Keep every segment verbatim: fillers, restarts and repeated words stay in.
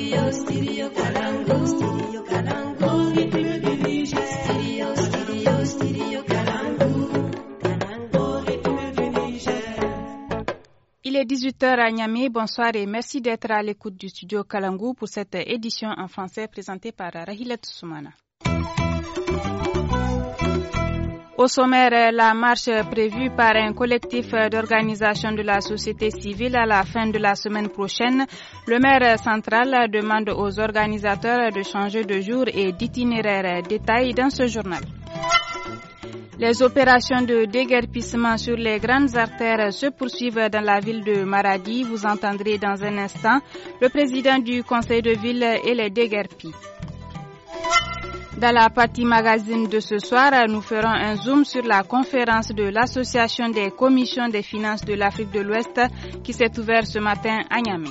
stereo, stereo Kalangu, stereo Kalangu, rythme du Niger. Stereo, stereo, stereo Kalangu, Kalangu, rythme du Niger. Il est dix-huit heures à Niamey. Bonsoir et merci d'être à l'écoute du studio Kalangu pour cette édition en français présentée par Rahilat Soumana. Au sommaire, la marche prévue par un collectif d'organisation de la société civile à la fin de la semaine prochaine. Le maire central demande aux organisateurs de changer de jour et d'itinéraire. Détail dans ce journal. Les opérations de déguerpissement sur les grandes artères se poursuivent dans la ville de Maradi. Vous entendrez dans un instant le président du conseil de ville et les déguerpis. Dans la partie magazine de ce soir, nous ferons un zoom sur la conférence de l'Association des commissions des finances de l'Afrique de l'Ouest qui s'est ouverte ce matin à Niamey.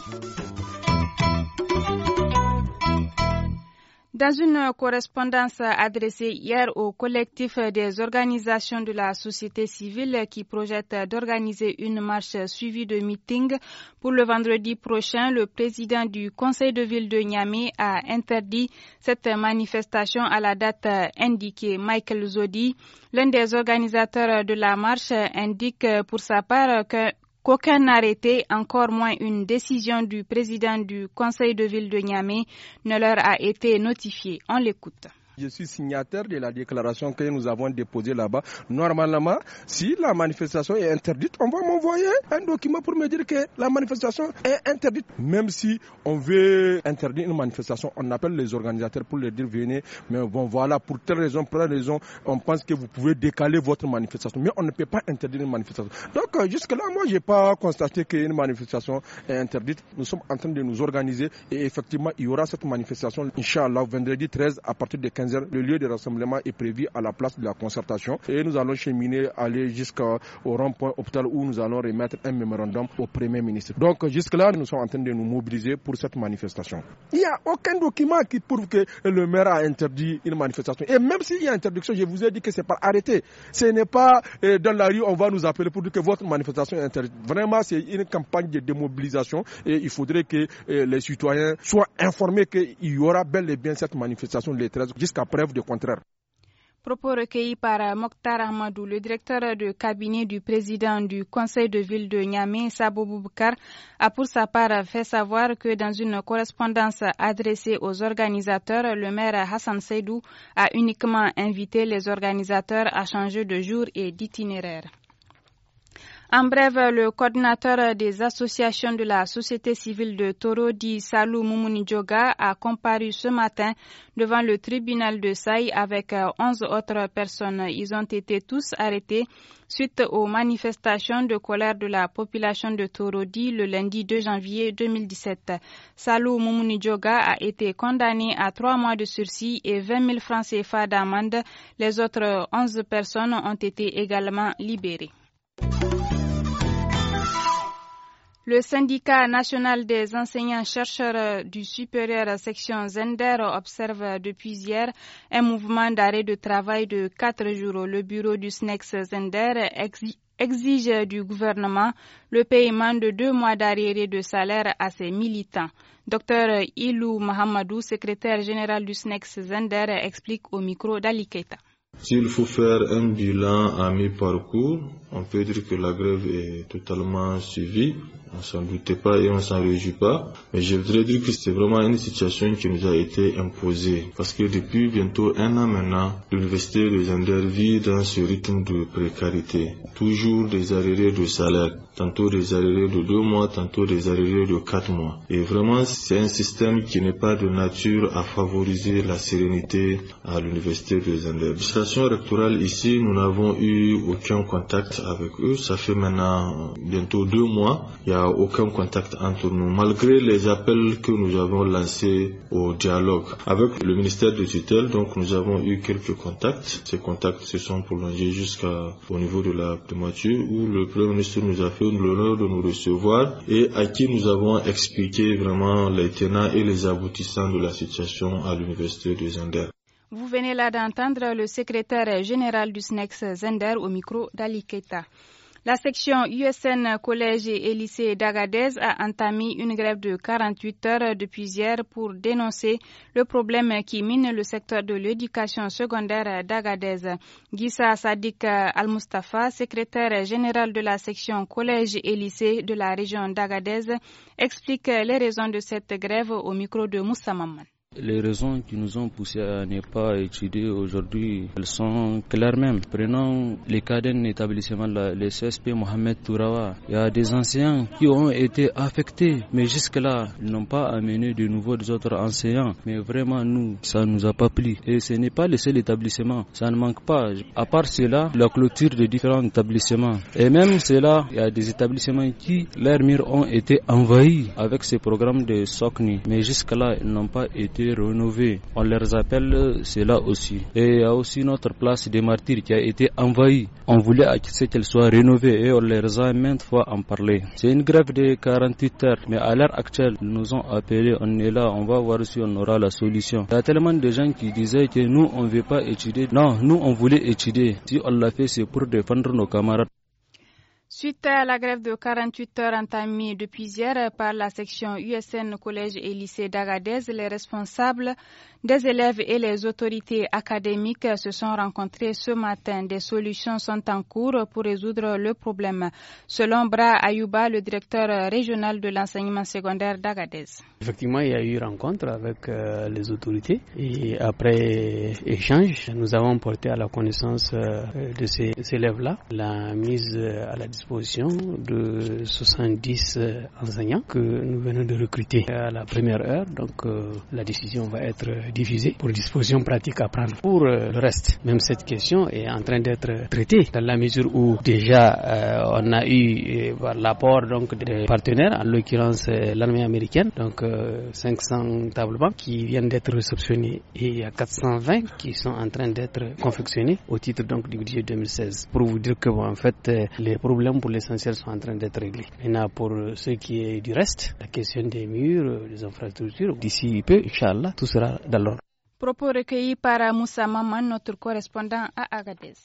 Dans une correspondance adressée hier au collectif des organisations de la société civile qui projette d'organiser une marche suivie de meetings pour le vendredi prochain, le président du conseil de ville de Niamey a interdit cette manifestation à la date indiquée. Michael Zodi, l'un des organisateurs de la marche, indique pour sa part que qu'aucun arrêté, encore moins une décision du président du conseil de ville de Niamey, ne leur a été notifié. On l'écoute. Je suis signataire de la déclaration que nous avons déposée là-bas. Normalement, si la manifestation est interdite, on va m'envoyer un document pour me dire que la manifestation est interdite. Même si on veut interdire une manifestation, on appelle les organisateurs pour leur dire venez. Mais bon, voilà, pour telle raison, pour telle raison, on pense que vous pouvez décaler votre manifestation. Mais on ne peut pas interdire une manifestation. Donc jusque-là, moi, je n'ai pas constaté qu'une manifestation est interdite. Nous sommes en train de nous organiser et effectivement, il y aura cette manifestation, Inch'Allah, vendredi treize à partir de quinze heures. Le lieu de rassemblement est prévu à la place de la concertation et nous allons cheminer, aller jusqu'au rond-point hôpital où nous allons remettre un mémorandum au Premier ministre. Donc jusque-là, nous sommes en train de nous mobiliser pour cette manifestation. Il n'y a aucun document qui prouve que le maire a interdit une manifestation. Et même s'il y a interdiction, je vous ai dit que c'est par arrêté. Ce n'est pas euh, dans la rue, on va nous appeler pour dire que votre manifestation est interdite. Vraiment, c'est une campagne de démobilisation et il faudrait que euh, les citoyens soient informés qu'il y aura bel et bien cette manifestation le treize jusqu'à preuve de contraire. Propos recueillis par Mokhtar Ahmadou, le directeur de cabinet du président du conseil de ville de Niamey, Sabo Boubacar, a pour sa part fait savoir que dans une correspondance adressée aux organisateurs, le maire Hassan Seydou a uniquement invité les organisateurs à changer de jour et d'itinéraire. En bref, le coordinateur des associations de la société civile de Toro, dit Salou Moumouni Djoga, a comparu ce matin devant le tribunal de Saï avec onze autres personnes. Ils ont été tous arrêtés suite aux manifestations de colère de la population de Torodi le lundi deux janvier deux mille dix-sept. Salou Moumouni Djoga a été condamné à trois mois de sursis et vingt mille francs C F A d'amende. Les autres onze personnes ont été également libérées. Le syndicat national des enseignants-chercheurs du supérieur section Zender observe depuis hier un mouvement d'arrêt de travail de quatre jours. Le bureau du S N E X Zender exige du gouvernement le paiement de deux mois d'arriérés de salaire à ses militants. Docteur Ilou Mahamadou, secrétaire général du S N E X Zender, explique au micro d'Ali Keita. S'il faut faire un bilan à mi-parcours, on peut dire que la grève est totalement suivie. On s'en doutait pas et on s'en réjouit pas. Mais je voudrais dire que c'est vraiment une situation qui nous a été imposée. Parce que depuis bientôt un an maintenant, l'université de Zender vit dans ce rythme de précarité. Toujours des arriérés de salaire. Tantôt des arriérés de deux mois, tantôt des arriérés de quatre mois. Et vraiment, c'est un système qui n'est pas de nature à favoriser la sérénité à l'université de Zender. L'administration rectorale ici, nous n'avons eu aucun contact avec eux. Ça fait maintenant bientôt deux mois. Il y a aucun contact entre nous, malgré les appels que nous avons lancés au dialogue avec le ministère de tutelle. Donc nous avons eu quelques contacts. Ces contacts se sont prolongés jusqu'au niveau de la primature où le Premier ministre nous a fait l'honneur de nous recevoir et à qui nous avons expliqué vraiment les tenants et les aboutissants de la situation à l'université de Zender. Vous venez là d'entendre le secrétaire général du S N E X Zender au micro d'Ali Keita. La section U S N Collège et lycée d'Agadez a entamé une grève de quarante-huit heures depuis hier pour dénoncer le problème qui mine le secteur de l'éducation secondaire d'Agadez. Gissa Sadik Al-Mustafa, secrétaire général de la section Collège et lycée de la région d'Agadez, explique les raisons de cette grève au micro de Moussa Maman. Les raisons qui nous ont poussé à ne pas étudier aujourd'hui, elles sont claires même. Prenons les cas d'un établissement, le C S P Mohamed Tourawa. Il y a des enseignants qui ont été affectés, mais jusque-là, ils n'ont pas amené de nouveaux autres enseignants. Mais vraiment, nous, ça ne nous a pas plu. Et ce n'est pas le seul établissement, ça ne manque pas. À part cela, la clôture de différents établissements. Et même cela, il y a des établissements qui, leurs murs ont été envahis avec ces programmes de S O C N I. Mais jusque-là, ils n'ont pas été rénovés. On les appelle cela aussi. Et il y a aussi notre place des martyrs qui a été envahie. On voulait qu'elle soit rénovée et on les a maintes fois en parler. C'est une grève de quarante-huit heures, mais à l'heure actuelle, ils nous ont appelés, on est là, on va voir si on aura la solution. Il y a tellement de gens qui disaient que nous, on ne veut pas étudier. Non, nous, on voulait étudier. Si on l'a fait, c'est pour défendre nos camarades. Suite à la grève de quarante-huit heures entamée depuis hier par la section U S N Collège et lycée d'Agadez, les responsables des élèves et les autorités académiques se sont rencontrés ce matin. Des solutions sont en cours pour résoudre le problème. Selon Bra Ayouba, le directeur régional de l'enseignement secondaire d'Agadez. Effectivement, il y a eu rencontre avec euh, les autorités et après échange, nous avons porté à la connaissance euh, de ces élèves-là la mise à la disposition de soixante-dix euh, enseignants que nous venons de recruter à la première heure. Donc euh, la décision va être diffusée pour disposition pratique à prendre. Pour euh, le reste, même cette question est en train d'être traitée dans la mesure où déjà euh, on a eu euh, l'apport donc des partenaires, en l'occurrence euh, l'armée américaine, donc euh, cinq cents tables bancs qui viennent d'être réceptionnées et il y a quatre cent vingt qui sont en train d'être confectionnés au titre donc du budget deux mille seize. Pour vous dire que bon, en fait euh, les problèmes pour l'essentiel sont en train d'être réglés. Maintenant pour ce qui est du reste, la question des murs, des infrastructures, d'ici peu, Inch'Allah, tout sera dans l'ordre. Propos recueillis par Moussa Maman, notre correspondant à Agadez.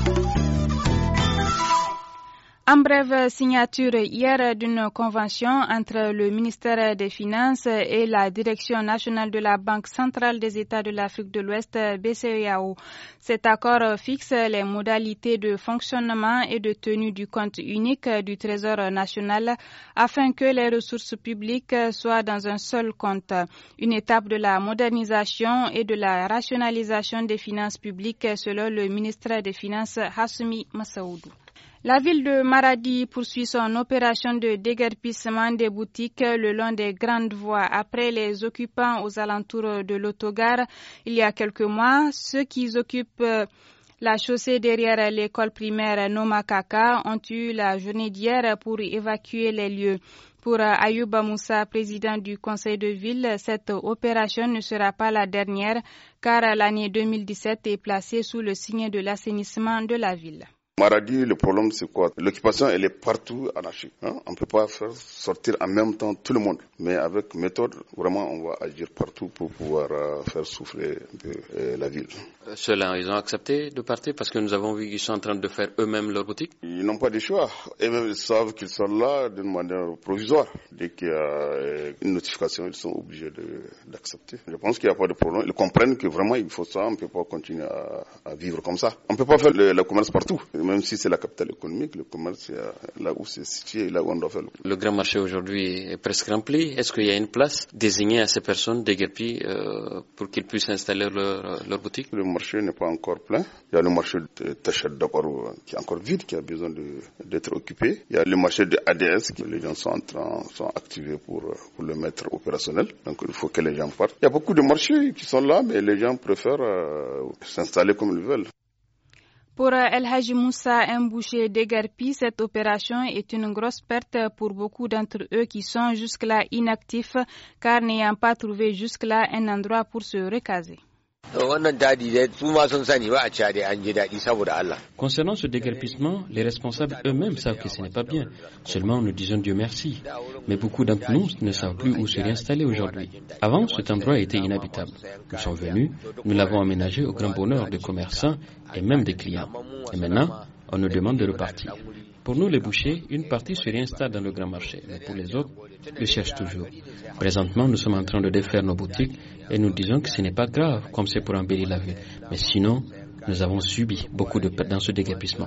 En brève, signature hier d'une convention entre le ministère des Finances et la Direction nationale de la Banque centrale des États de l'Afrique de l'Ouest, B C E A O. Cet accord fixe les modalités de fonctionnement et de tenue du compte unique du Trésor national afin que les ressources publiques soient dans un seul compte. Une étape de la modernisation et de la rationalisation des finances publiques selon le ministre des Finances, Hassoumi Massaoudou. La ville de Maradi poursuit son opération de déguerpissement des boutiques le long des grandes voies. Après les occupants aux alentours de l'autogare, il y a quelques mois, ceux qui occupent la chaussée derrière l'école primaire Nomakaka ont eu la journée d'hier pour évacuer les lieux. Pour Ayouba Moussa, président du conseil de ville, cette opération ne sera pas la dernière car l'année deux mille dix-sept est placée sous le signe de l'assainissement de la ville. Maradi, le problème c'est quoi? L'occupation elle est partout anarchique. Hein? On ne peut pas faire sortir en même temps tout le monde. Mais avec méthode, vraiment on va agir partout pour pouvoir euh, faire souffler un peu euh, la ville. Ceux-là, ils ont accepté de partir parce que nous avons vu qu'ils sont en train de faire eux-mêmes leur boutique. Ils n'ont pas de choix. Et même ils savent qu'ils sont là d'une manière provisoire. Dès qu'il y a une notification, ils sont obligés de, d'accepter. Je pense qu'il n'y a pas de problème. Ils comprennent que vraiment il faut ça. On ne peut pas continuer à, à vivre comme ça. On ne peut pas faire le, le commerce partout. Même si c'est la capitale économique, le commerce c'est là où c'est situé, là où on doit faire. Le grand marché aujourd'hui est presque rempli. Est-ce qu'il y a une place désignée à ces personnes déguerpies euh, pour qu'ils puissent installer leur, leur boutique? Le marché n'est pas encore plein. Il y a le marché de Tachat d'abord qui est encore vide, qui a besoin de, d'être occupé. Il y a le marché de A D S que les gens sont en train, sont activés pour, pour le mettre opérationnel. Donc il faut que les gens partent. Il y a beaucoup de marchés qui sont là, mais les gens préfèrent euh, s'installer comme ils veulent. Pour El Haji Moussa, un boucher déguerpi, cette opération est une grosse perte pour beaucoup d'entre eux qui sont jusque-là inactifs car n'ayant pas trouvé jusque-là un endroit pour se recaser. Concernant ce déguerpissement, les responsables eux-mêmes savent que ce n'est pas bien. Seulement, nous disons Dieu merci. Mais beaucoup d'entre nous ne savent plus où se réinstaller aujourd'hui. Avant, cet endroit était inhabitable. Nous sommes venus, nous l'avons aménagé au grand bonheur des commerçants et même des clients. Et maintenant, on nous demande de repartir. Pour nous, les bouchers, une partie se réinstalle dans le grand marché, mais pour les autres, le cherchent toujours. Présentement, nous sommes en train de défaire nos boutiques et nous disons que ce n'est pas grave, comme c'est pour embellir la ville. Mais sinon, nous avons subi beaucoup de pertes dans ce déguerpissement.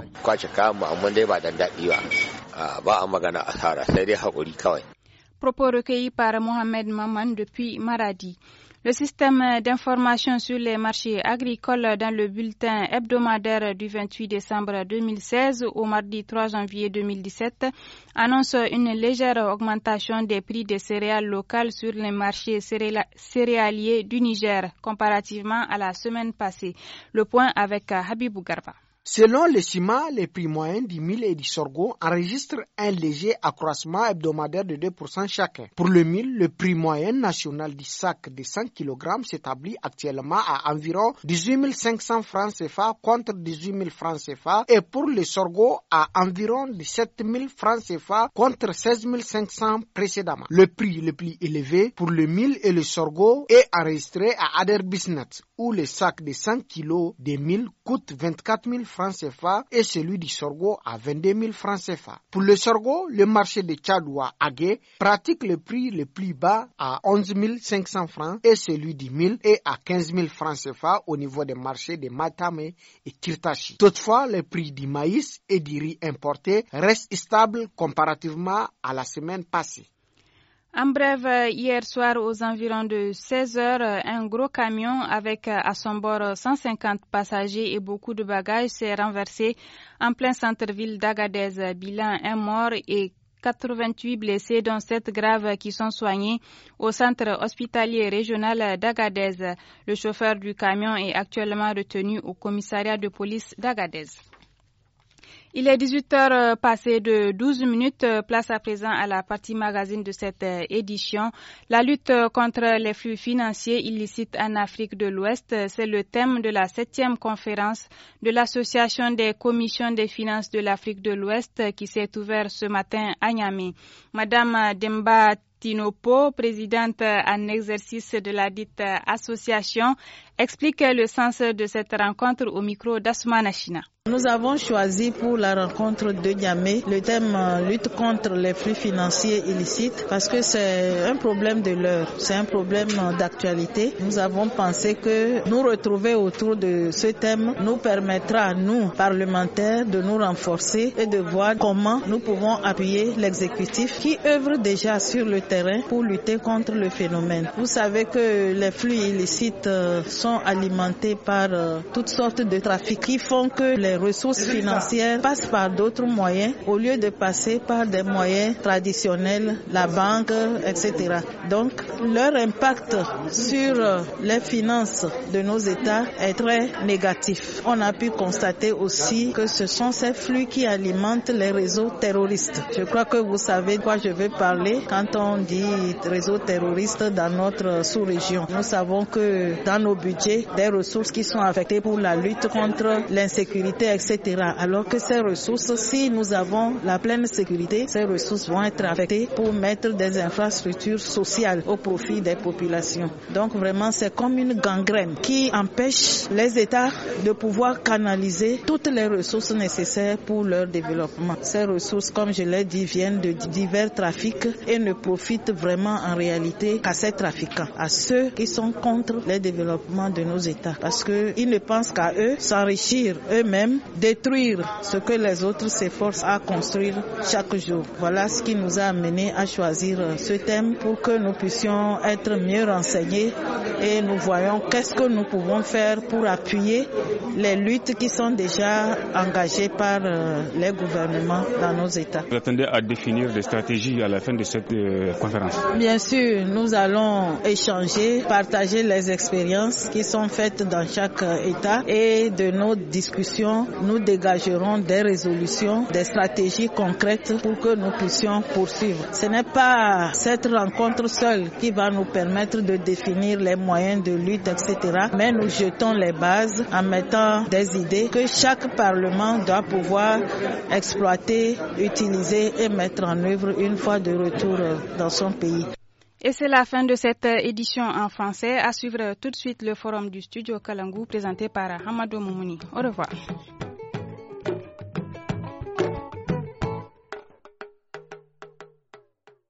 Propos recueillis par Mohamed Maman depuis Maradi. Le système d'information sur les marchés agricoles dans le bulletin hebdomadaire du vingt-huit décembre deux mille seize au mardi trois janvier deux mille dix-sept annonce une légère augmentation des prix des céréales locales sur les marchés céréaliers du Niger comparativement à la semaine passée. Le point avec Habibou Garba. Selon le C I M A, les prix moyens du mil et du sorgho enregistrent un léger accroissement hebdomadaire de deux pour cent chacun. Pour le mil, le prix moyen national du sac de cent kilogrammes s'établit actuellement à environ dix-huit mille cinq cents francs C F A contre dix-huit mille francs C F A et pour le sorgho à environ dix-sept mille francs C F A contre seize mille cinq cents précédemment. Le prix le plus élevé pour le mil et le sorgho est enregistré à Ader Bisnet où le sac de cent kilos de mil coûte vingt-quatre mille francs C F A et celui du sorgho à vingt-deux mille francs C F A. Pour le sorgho, le marché de Tchadoua Agué pratique le prix le plus bas à onze mille cinq cents francs et celui du mil est à quinze mille francs C F A au niveau des marchés de Matame et Kirtachi. Toutefois, le prix du maïs et du riz importé reste stable comparativement à la semaine passée. En bref, hier soir aux environs de seize heures, un gros camion avec à son bord cent cinquante passagers et beaucoup de bagages s'est renversé en plein centre-ville d'Agadez. Bilan un mort et quatre-vingt-huit blessés, dont sept graves qui sont soignés au centre hospitalier régional d'Agadez. Le chauffeur du camion est actuellement retenu au commissariat de police d'Agadez. Il est dix-huit heures passées de douze minutes. Place à présent à la partie magazine de cette édition. La lutte contre les flux financiers illicites en Afrique de l'Ouest, c'est le thème de la septième conférence de l'Association des commissions des finances de l'Afrique de l'Ouest qui s'est ouverte ce matin à Niamey. Madame Demba Tinopo, présidente en exercice de la dite association, explique le sens de cette rencontre au micro d'Assoumana China. Nous avons choisi pour la rencontre de Niamey le thème euh, lutte contre les flux financiers illicites parce que c'est un problème de l'heure, c'est un problème euh, d'actualité. Nous avons pensé que nous retrouver autour de ce thème nous permettra, nous, parlementaires, de nous renforcer et de voir comment nous pouvons appuyer l'exécutif qui œuvre déjà sur le terrain pour lutter contre le phénomène. Vous savez que les flux illicites euh, sont alimentés par euh, toutes sortes de trafics qui font que les ressources financières passent par d'autres moyens au lieu de passer par des moyens traditionnels, la banque, et cetera. Donc, leur impact sur les finances de nos États est très négatif. On a pu constater aussi que ce sont ces flux qui alimentent les réseaux terroristes. Je crois que vous savez de quoi je veux parler quand on dit réseau terroriste dans notre sous-région. Nous savons que dans nos budgets, des ressources qui sont affectées pour la lutte contre l'insécurité, et cetera. Alors que ces ressources, si nous avons la pleine sécurité, ces ressources vont être affectées pour mettre des infrastructures sociales au profit des populations. Donc vraiment, c'est comme une gangrène qui empêche les États de pouvoir canaliser toutes les ressources nécessaires pour leur développement. Ces ressources, comme je l'ai dit, viennent de divers trafics et ne profitent vraiment en réalité qu'à ces trafiquants, à ceux qui sont contre le développement de nos États. Parce qu'ils ne pensent qu'à eux, s'enrichir eux-mêmes, détruire ce que les autres s'efforcent à construire chaque jour. Voilà ce qui nous a amené à choisir ce thème pour que nous puissions être mieux renseignés et nous voyons qu'est-ce que nous pouvons faire pour appuyer les luttes qui sont déjà engagées par les gouvernements dans nos États. Vous attendez à définir des stratégies à la fin de cette euh, conférence? Bien sûr, nous allons échanger, partager les expériences qui sont faites dans chaque État et de nos discussions, nous dégagerons des résolutions, des stratégies concrètes pour que nous puissions poursuivre. Ce n'est pas cette rencontre seule qui va nous permettre de définir les moyens de lutte, et cetera. Mais nous jetons les bases en mettant des idées que chaque Parlement doit pouvoir exploiter, utiliser et mettre en œuvre une fois de retour dans son pays. Et c'est la fin de cette édition en français. À suivre tout de suite le forum du studio Kalangu présenté par Hamadou Moumouni. Au revoir.